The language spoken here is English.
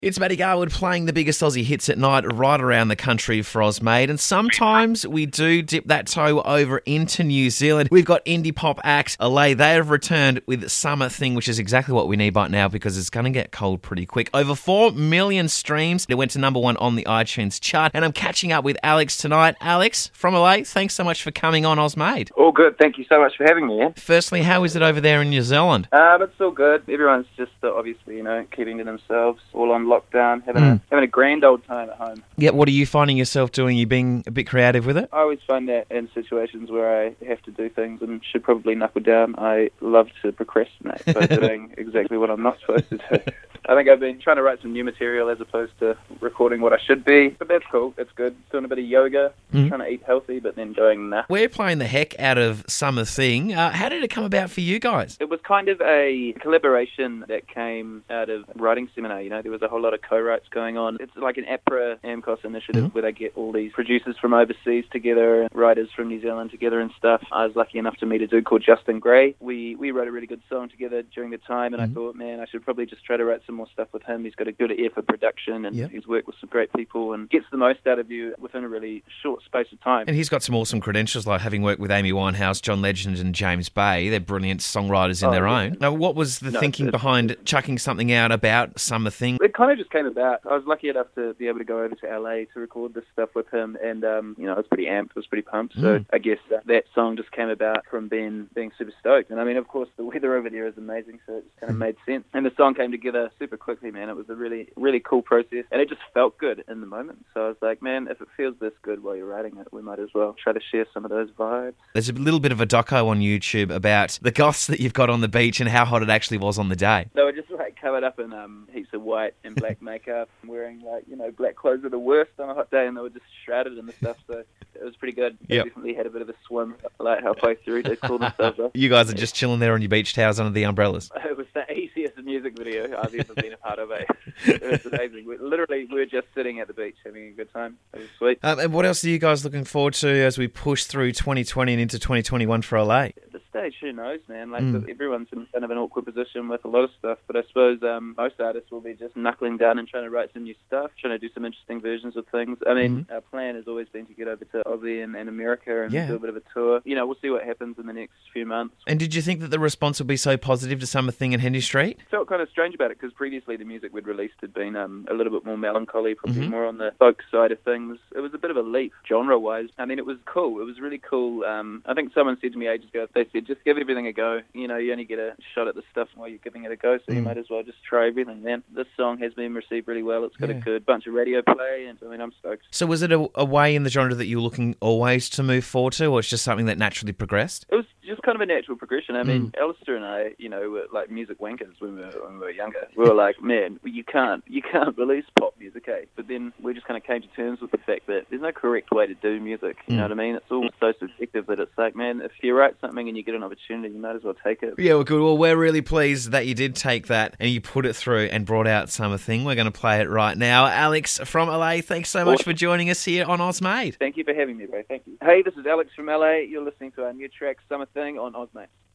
It's Matty Garwood playing the biggest Aussie hits at night right around the country for Ozmade. And sometimes we do dip that toe over into New Zealand. We've got indie pop act Allay. They have returned with Summer Thing, which is exactly what we need right now because it's going to get cold pretty quick. Over 4 million streams. It went to number 1 on the iTunes chart. And I'm catching up with Alex tonight. Alex from Allay, thanks so much for coming on Ozmade. All good. Thank you so much for having me, Ian. Firstly, how is it over there in New Zealand? It's all good. Everyone's just obviously, keeping to themselves, all on lockdown, having a grand old time at home. Yeah, what are you finding yourself doing? You being a bit creative with it? I always find that in situations where I have to do things and should probably knuckle down, I love to procrastinate by doing exactly what I'm not supposed to do. I think I've been trying to write some new material as opposed to recording what I should be, but that's cool. It's good. Doing a bit of yoga, trying to eat healthy, but then going nah. We're playing the heck out of Summer Thing. How did it come about for you guys? It was kind of a collaboration that came out of writing seminar. There was a whole lot of co-writes going on. It's like an APRA AMCOS initiative where they get all these producers from overseas together, and writers from New Zealand together and stuff. I was lucky enough to meet a dude called Justin Gray. We wrote a really good song together during the time, and I thought, man, I should probably just try to write some more stuff with him. He's got a good ear for production, and he's worked with some great people and gets the most out of you within a really short space of time. And he's got some awesome credentials, like having worked with Amy Winehouse, John Legend and James Bay. They're brilliant songwriters in their own. Now, what was the thinking behind chucking something out about Summer Thing? It kind of just came about. I was lucky enough to be able to go over to LA to record this stuff with him, and I was pretty amped, I was pretty pumped. So I guess that song just came about from being super stoked. And I mean, of course, the weather over there is amazing, so it just kind of made sense. And the song came together super quickly, man. It was a really, really cool process, and it just felt good in the moment. So I was like, man, if it feels this good while you're writing it, we might as well try to share some of those vibes. There's a little bit of a doco on YouTube about the goths that you've got on the beach and how hot it actually was on the day. They were just covered up in heaps of white and black makeup, wearing black clothes are the worst on a hot day, and they were just shrouded in the stuff. So it was pretty good. They definitely had a bit of a swim halfway through to cool themselves off. You guys are just chilling there on your beach towels under the umbrellas. It was the easiest music video I've ever been a part of. It was amazing. We were just sitting at the beach having a good time. It was sweet. And what else are you guys looking forward to as we push through 2020 and into 2021 for LA? At this stage, who knows, man? Everyone's in kind of an awkward position with a lot of stuff, but I suppose most artists will be just knuckling down and trying to write some new stuff, trying to do some interesting versions of things. I mean, our plan has always been to get over to Aussie and America and do a bit of a tour. We'll see what happens in the next few months. And did you think that the response would be so positive to Summer Thing and Henry Street? Felt kind of strange about it because previously the music we'd released had been a little bit more melancholy, probably more on the folk side of things. It was a bit of a leap genre-wise. I mean, it was cool. It was really cool. I think someone said to me ages ago, they said, just give everything a go. You only get a shot at the stuff while you're giving it a go, so you might as well just try everything, man. This song has been received really well. It's got a good bunch of radio play, and I mean, I'm stoked. So was it a way in the genre that you were looking always to move forward to, or it's just something that naturally progressed? It was just kind of a natural progression. I mean, Alistair and I, were like music wankers when we were younger. We were like, man, you can't release pop music, eh? But then we just kind of came to terms with the fact that there's no correct way to do music. You know what I mean? It's all so subjective that it's like, man, if you write something and you get an opportunity, you might as well take it. Yeah, well, good. Well, we're really pleased that you did take that and you put it through and brought out Summer Thing. We're going to play it right now. Alex from LA, thanks so much for joining us here on Ozmade. Thank you for having me, bro. Thank you. Hey, this is Alex from LA. You're listening to our new track, Summer Thing, on Ozmade.